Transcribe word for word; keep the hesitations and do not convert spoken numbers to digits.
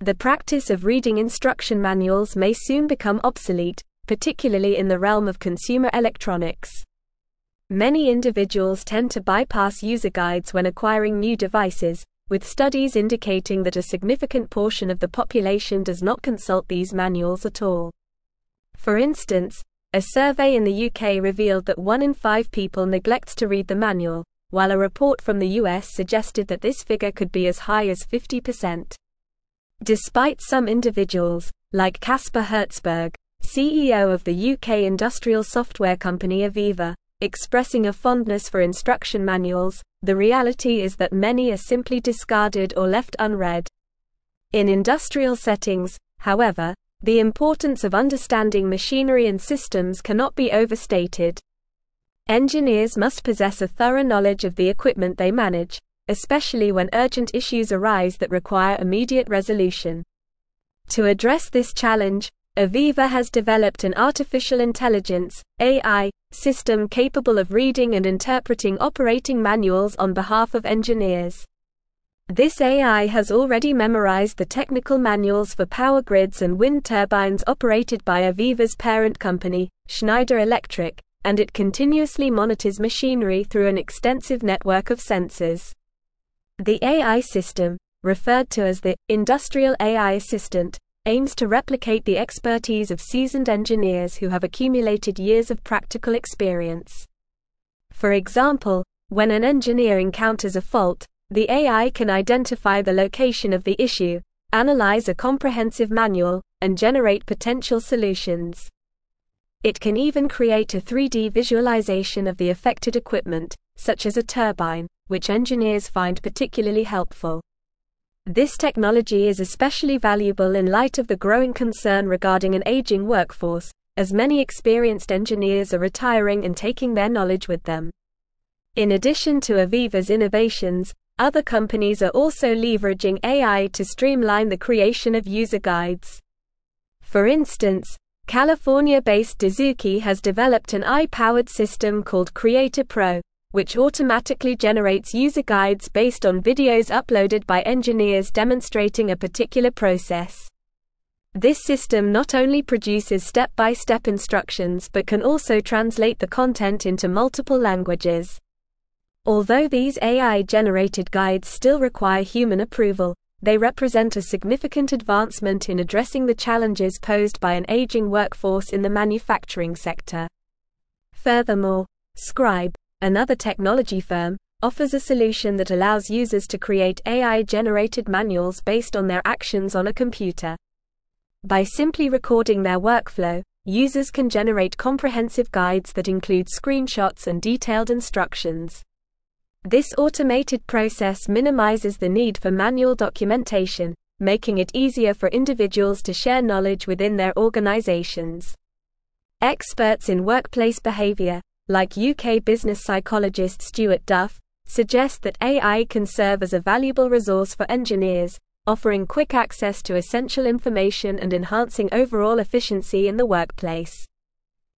The practice of reading instruction manuals may soon become obsolete, particularly in the realm of consumer electronics. Many individuals tend to bypass user guides when acquiring new devices, with studies indicating that a significant portion of the population does not consult these manuals at all. For instance, a survey in the U K revealed that one in five people neglects to read the manual, while a report from the U S suggested that this figure could be as high as fifty percent. Despite some individuals, like Caspar Hertzberg, C E O of the U K industrial software company Aviva, expressing a fondness for instruction manuals, the reality is that many are simply discarded or left unread. In industrial settings, however, the importance of understanding machinery and systems cannot be overstated. Engineers must possess a thorough knowledge of the equipment they manage, especially when urgent issues arise that require immediate resolution. To address this challenge, Aviva has developed an artificial intelligence (A I) system capable of reading and interpreting operating manuals on behalf of engineers. This A I has already memorized the technical manuals for power grids and wind turbines operated by Aviva's parent company, Schneider Electric, and it continuously monitors machinery through an extensive network of sensors. The A I system, referred to as the Industrial A I Assistant, aims to replicate the expertise of seasoned engineers who have accumulated years of practical experience. For example, when an engineer encounters a fault, the A I can identify the location of the issue, analyze a comprehensive manual, and generate potential solutions. It can even create a three D visualization of the affected equipment, such as a turbine, which engineers find particularly helpful. This technology is especially valuable in light of the growing concern regarding an aging workforce, as many experienced engineers are retiring and taking their knowledge with them. In addition to Aviva's innovations, other companies are also leveraging A I to streamline the creation of user guides. For instance, California-based Dizuki has developed an A I-powered system called Creator Pro, which automatically generates user guides based on videos uploaded by engineers demonstrating a particular process. This system not only produces step-by-step instructions but can also translate the content into multiple languages. Although these A I-generated guides still require human approval, they represent a significant advancement in addressing the challenges posed by an aging workforce in the manufacturing sector. Furthermore, Scribe, another technology firm, offers a solution that allows users to create A I-generated manuals based on their actions on a computer. By simply recording their workflow, users can generate comprehensive guides that include screenshots and detailed instructions. This automated process minimizes the need for manual documentation, making it easier for individuals to share knowledge within their organizations. Experts in workplace behavior, like U K business psychologist Stuart Duff, suggest that A I can serve as a valuable resource for engineers, offering quick access to essential information and enhancing overall efficiency in the workplace.